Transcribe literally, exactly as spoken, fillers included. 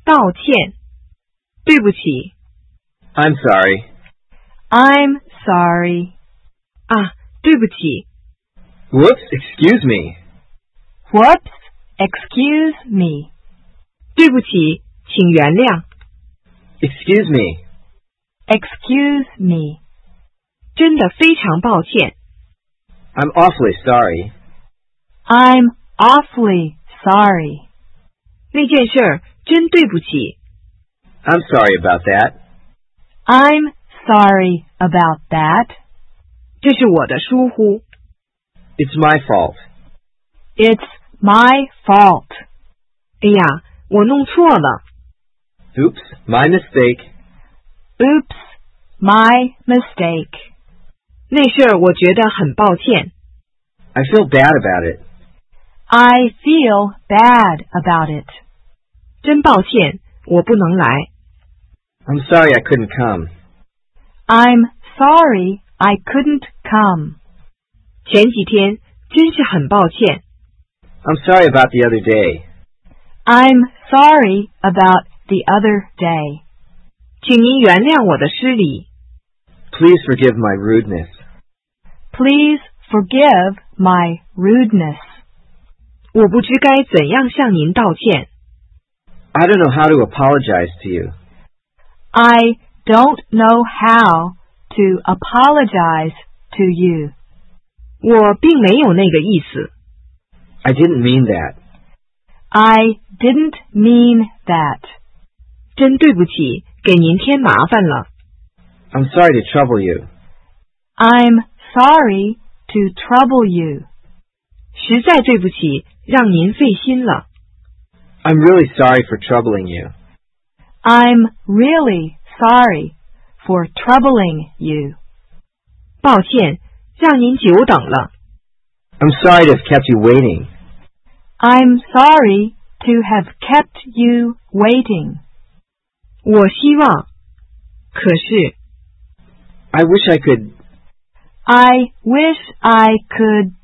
道歉，对不起。 I'm sorry. I'm sorry. 啊，对不起。 Whoops, excuse me. Whoops, excuse me. 对不起，请原谅。 Excuse me. Excuse me. 真的非常抱歉。 I'm awfully sorry. I'm awfully sorry. 那件事儿真对不起。 I'm sorry about that. I'm sorry about that. 这是我的疏忽。 It's my fault. It's my fault. 哎呀，我弄错了。 Oops, my mistake. Oops, my mistake. 那事儿我觉得很抱歉。 I feel bad about it. I feel bad about it. 真抱歉，我不能来。 I'm sorry I couldn't come. I'm sorry I couldn't come. 前几天真是很抱歉。 I'm sorry about the other day. I'm sorry about the other day. 请您原谅我的失礼。 Please forgive my rudeness. Please forgive my rudeness. 我不知该怎样向您道歉。 I don't know how to apologize to you. I don't know how to apologize to you. 我并没有那个意思。 I didn't mean that. I didn't mean that. 真对不起，给您添麻烦了。 I'm sorry to trouble you. I'm sorry to trouble you. 实在对不起，让您费心了。 I'm really sorry for troubling you. I'm really sorry for troubling you. 抱歉，让您久等了。 I'm sorry to have kept you waiting. I'm sorry to have kept you waiting. 我希望，可是 I wish I could. I wish I could